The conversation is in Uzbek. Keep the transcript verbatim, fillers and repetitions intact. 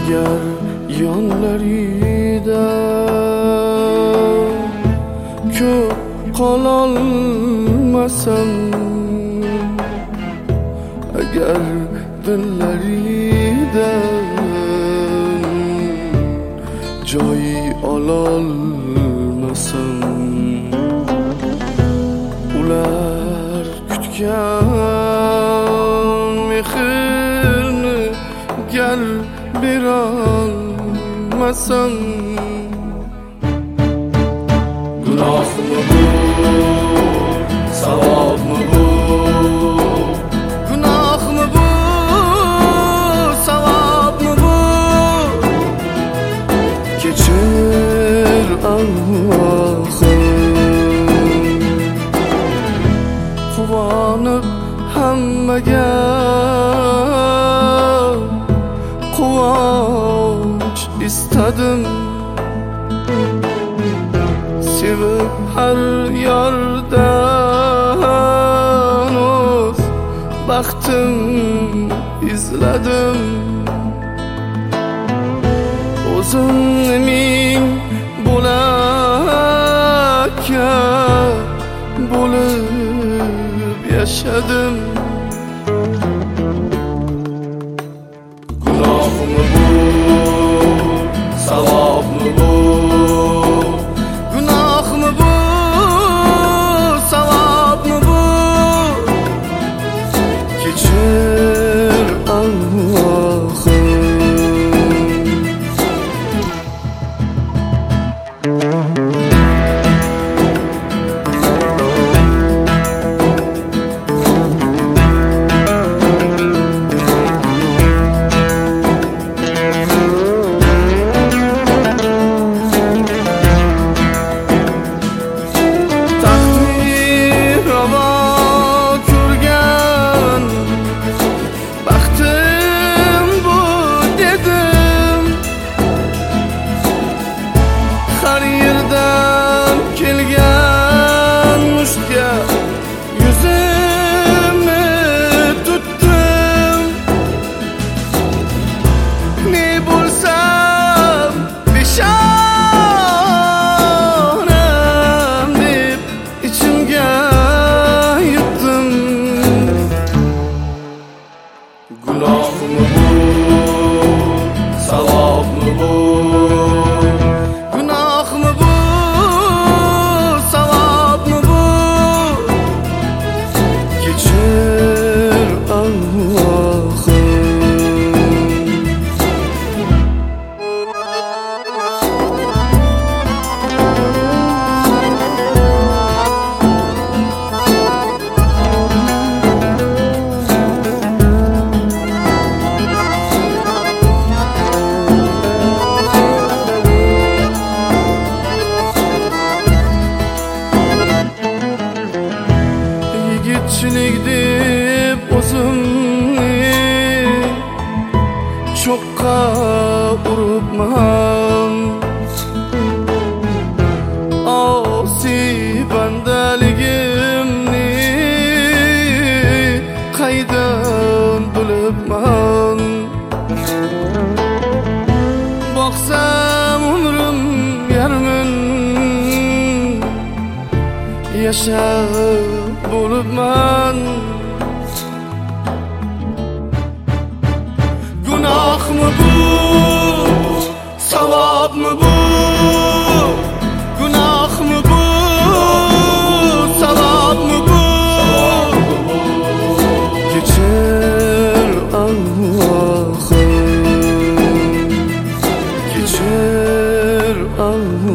Agar yonlarida ko'p qololmasam, agar dillarida joy ololmasam, ular kutgan mehrni gal berolmasam, gunohmi bu, savobmi bu? Gunohmi bu, savobmi bu? Kechir Allohim, quvonib hammaga quvonch istadim. Sevib har yordan o'z baxtim izladim. O'zimni ming bo'lakka bo'lib yashadim. Gunohmi bu, savobmi bu? Gunohmi bu, savobmi bu? Kechir Allohim. Har yerdan kelgan mushtga yuzimni tutdim. Ne bo'lsam peshonam deb ichimga yutdim. Gunohmi bu, savobmi bu? Yigitchilik deb o'zimni cho'qqa uribman. Osiy bandaligimni qaydan bilibman? Boqsam umrim yarmin yashab bo'libman. Gunohmi bu, savobmi bu? Gunohmi bu, savobmi bu? Kechir Allohim, kechir Allohim.